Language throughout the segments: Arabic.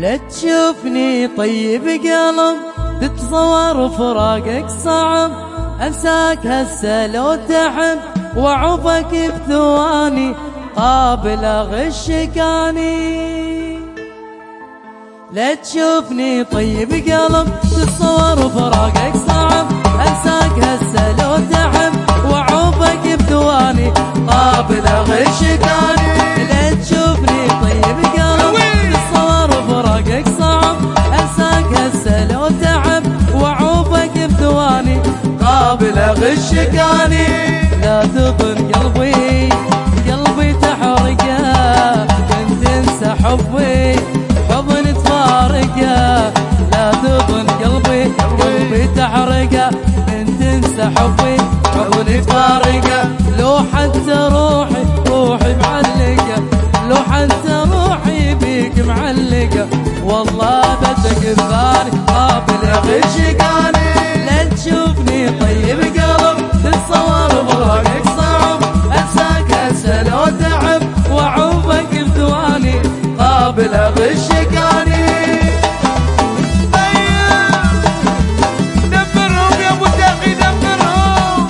لا تشوفني طيب قلب تتصور فراقك صعب، انساك هسه لو تحب وعوفك بثواني قابل اغشك اني. لا تشوفني طيب قلب تتصور فراقك صعب، انساك هسه لو تحب وعوفك بثواني قابل اغشك اني. لا تشوفني طيب قلب تتصور فراقك صعب، انساك هسه لو تحب وعوفك بثواني قابل اغشك اني. لا تظن قلبي تحرقه كنت انسى حبي حضن تفارقه. لا تظن قلبي تحرقه كنت انسى حبي حضن تفارقه. لو حتى روحي معلقه، لو حتى روحي بيك معلقه، والله بدك بثاني قابل اغشك اني. لا تشوفني طيب قلب تتصور فراقك صعب، انساك هسه لو تعب وعوفك بثواني قابل اغشك اني. دبرهم يا ابو تقي دبرهم.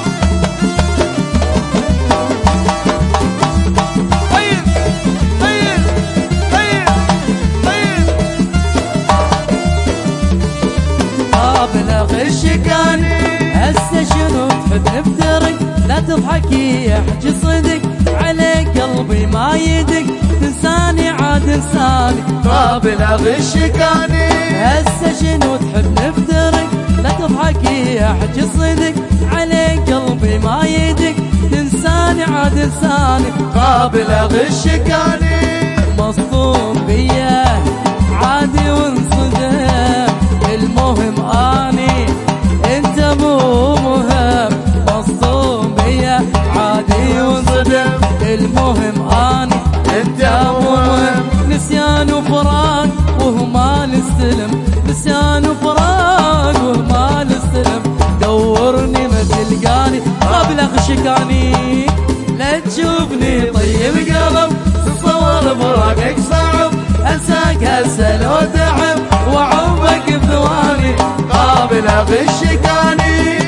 طيب طيب طيب طيب قابل اغشك اني. هسه شنو تحب نفترق؟ لا تضحكي احكي صدق، على قلبي ما يدق تنساني عاد انساني قابل اغشك اني. هسه شنو تحب نفترق؟ لا تضحكي احكي صدق، على قلبي ما يدق تنساني عاد انساني قابل اغشك اني. مصدوم بيا عادي وانصدم، المهم اني انت مو مهم. مصدوم بيا عادي وانصدم، المهم اني انت مو مهم. نسيان وفراق وهما نستلم، نسيان وفراق وهما نستلم. دورني ما تلقاني قبل اغشك اني. لا تشوفني طيب قلب تتصور فراقك صعب، انساك هسه لو تعب وعوفك بثواني قابل اغشك اني.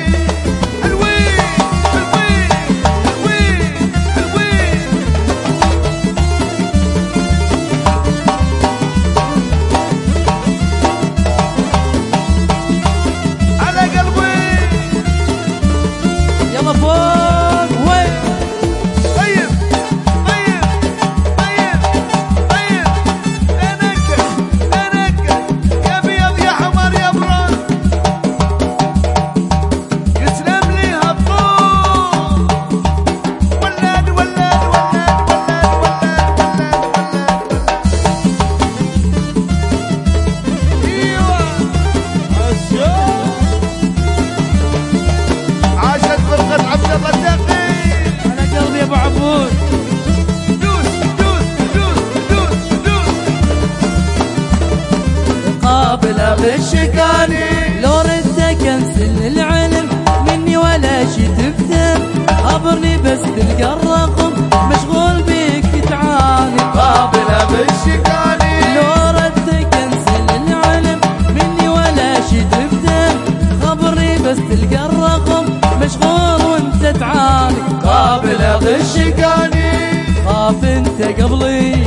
قابل اغشك اني. لو ردك انسل العلم مني ولا شي تفتهم، خبرني بس تلقى الرقم مشغول بيك تعاني قابل اغشك اني. لو ردك انسل العلم مني ولا شي تفتهم، خبرني بس تلقى الرقم مشغول وانت تعاني قابل اغشك اني. خاف انت قبلي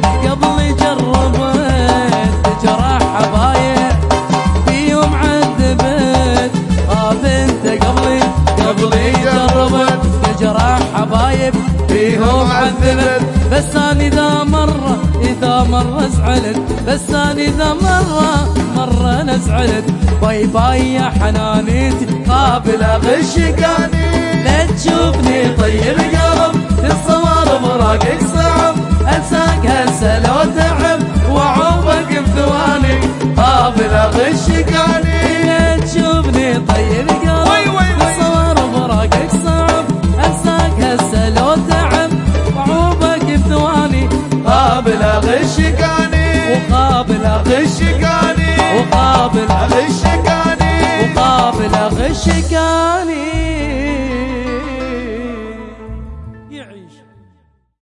جربت جراح حبايب فيهم عذبت. خاف انت قبلي جربت جراح حبايب فيهم عذبت. بس اني اذا مرة زعلت، بس اني اذا مرة انا زعلت. باي باي يا حنانيتي قابل اغشك اني. لا تشوفني طيب قلب تتصور فراقك صعب، انساك هسه لو تعب وعوفك بثواني قابل اغشك اني. لا تشوفني طيب قلب تتصور فراقك صعب، انساك هسه لو تعب وعوفك بثواني قابل اغشك اني. وقابل اغشك اني. وقابل اغشك اني. وقابل اغشك اني. يعيش